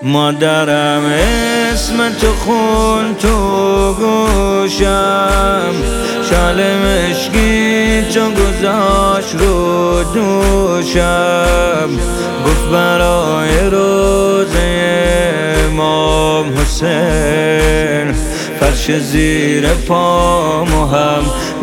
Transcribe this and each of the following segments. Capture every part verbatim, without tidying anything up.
مادرم اسم تو خون تو گوشم، شال مشکی چون گذاشت رو دوشم. گفت برای روزه امام حسین فرش زیر پامو هم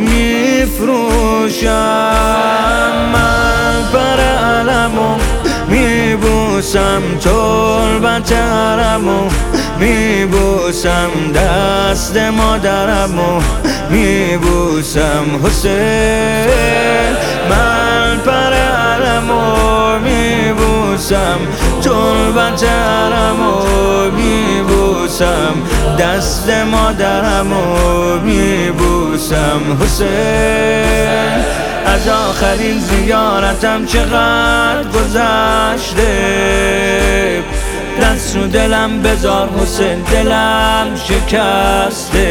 میفروشم. من پر علمو میبوسم، تربت حرمو میبوسم، دست مادرمو میبوسم. حسین من پر علمو میبوسم، تربت حرمو میبوسم، دست مادرمو میبوسم. حسین از آخرین زیارتم چقدر گذشته، دست رو دلم بذار حسین، دلم شکسته.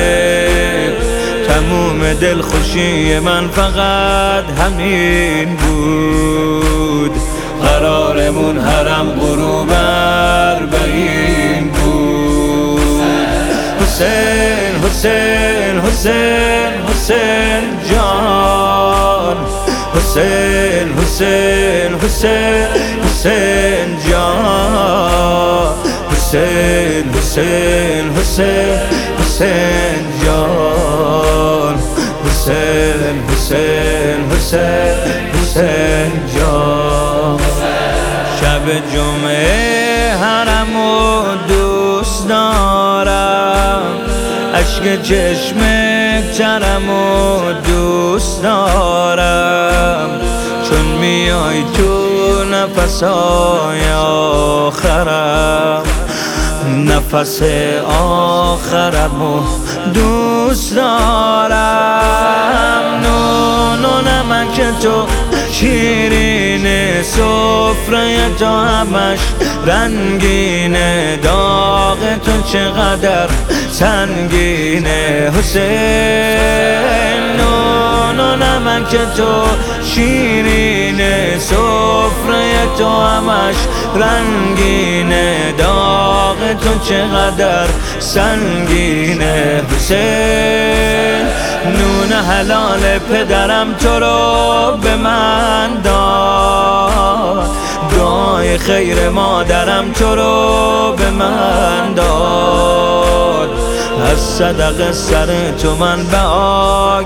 تموم دلخوشی من فقط همین بود، قرارمون حرم غروب اربعین بود. حسین حسین حسین حسین جان، حسین حسین حسین حسین جان، حسین حسین حسین حسین جان، حسین حسین حسین حسین جان. شب جمعه حرمو دوست دارم، اشک چشم ترمو دوست دارم، چون میای تو نفسای آخرم، نفس آخرمو دوست دارم. نون و نمک تو شیرین سفره تو همش رنگینه، داغ تو چقدر سنگینه. حسین نون و نمک تو شیرین سفره تو همش رنگینه، داغ تو چقدر سنگینه. حسین نون حلال پدرم تو رو به من داد، دعای خیر مادرم تو رو به من داد، از صدق سر تو من بها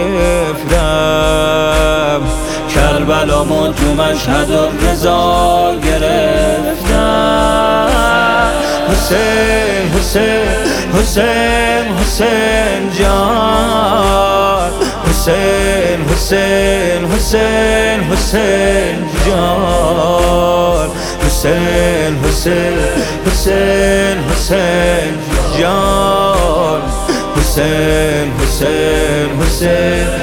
گرفتم، کربلامو تو مشهد و رضا گرفتم. حسین حسین حسین حسین جان، حسین حسین حسین حسین جان، حسین حسین حسین حسین جان، حسین حسین حسین